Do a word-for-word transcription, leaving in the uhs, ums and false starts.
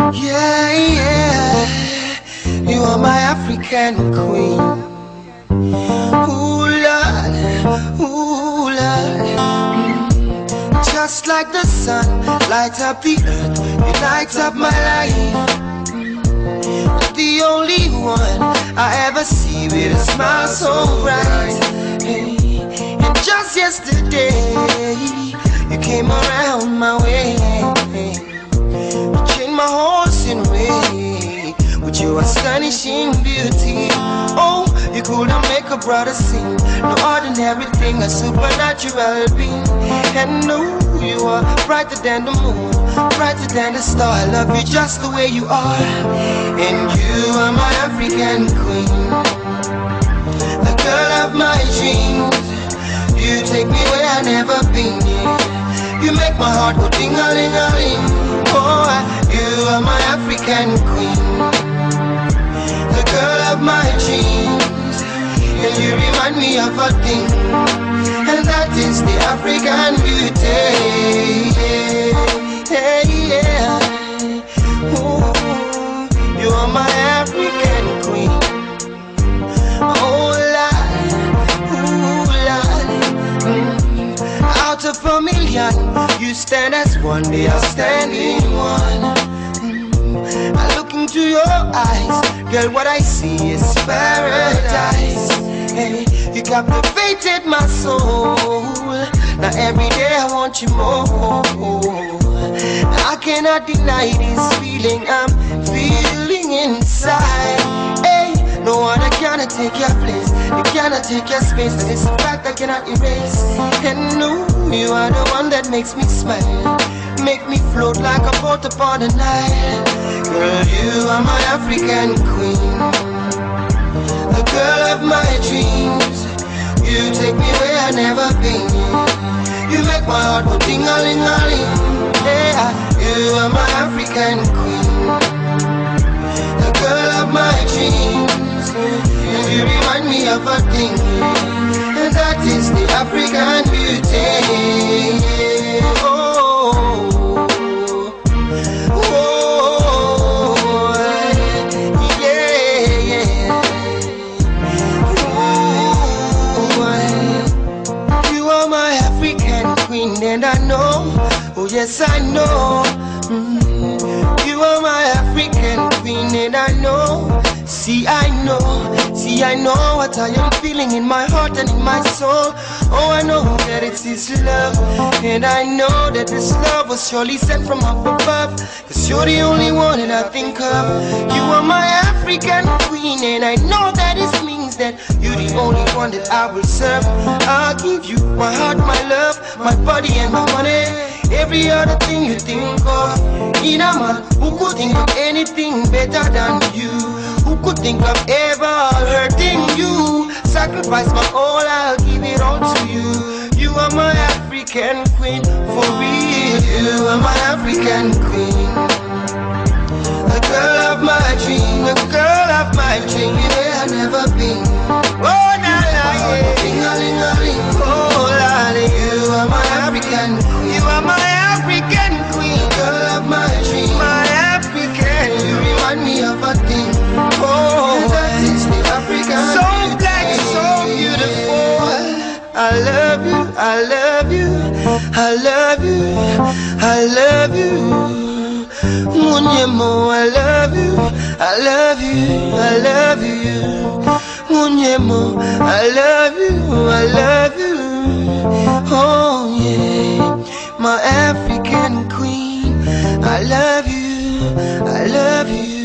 Yeah, yeah, you are my African queen. Ooh, Lord, ooh, Lord. Just like the sun, light up the earth, you light up my life. The only one I ever see with a smile so bright. Hey, and just yesterday, you came around my way. You changed my horse in a way with your astonishing beauty. Oh, you couldn't make a brother sing. No ordinary thing, a supernatural being. And no, you are brighter than the moon, brighter than the star. I love you just the way you are. And you are my African queen, the girl of my dreams. You take me where I've never been. You make my heart go ding-a-ling-a-ling. Oh, you are my African queen, the girl of my dreams. And you remind me of a thing, and that is the African beauty. Hey, yeah. Ooh, you are my African queen. Oh, Lord, ooh, Lord. Mm. Out of a million, you stand as one, they are standing one. Mm. I look into your eyes, girl, what I see is paradise. Hey, you captivated my soul. Now every day I want you more. I cannot deny this feeling I'm feeling inside. Hey, no one cannot take your place, you cannot take your space. And it's a fact I cannot erase. And no, you are the one that makes me smile, make me float like a boat upon the Nile. Girl, you are my African queen, the girl of my dreams. You take me where I've never been. You make my heart go ding-a-ling-a-ling. Yeah, you are my African queen, the girl of my dreams. And you remind me of a thing, and that is the African beauty. Oh, oh, yeah, yeah. Ooh, you are my African queen, and I know, oh yes I know. Mm, you are my African queen, and I know. See I know, see I know what I am feeling in my heart and in my soul. Oh, I know that it's His love, and I know that this love was surely sent from up above. Cause you're the only one that I think of. You are my African queen, and I know that it means that you're the only one that I will serve. I'll give you my heart, my love, my body and my money. Every other thing you think of. In a man who could think of anything better than you, who could think of ever hurting you. Sacrifice my all, I'll give it all to you. You are my African queen, for real. You are my African queen, the girl of my dream, the girl of my dream. Yeah, I've never been. Oh, nah, nah, yeah. Ding-a-ling-a-ling. Oh, Lord, you are my African queen. You are my African queen, girl of my dream, my African. You remind me of a thing. Oh, that is the African so beauty. Black, so beautiful. I love you, I love you, I love you, I love you. Munyemo, I love you, I love you, I love you. Munyemo, I love you, I love you. Oh yeah, my African queen. I love you, I love you.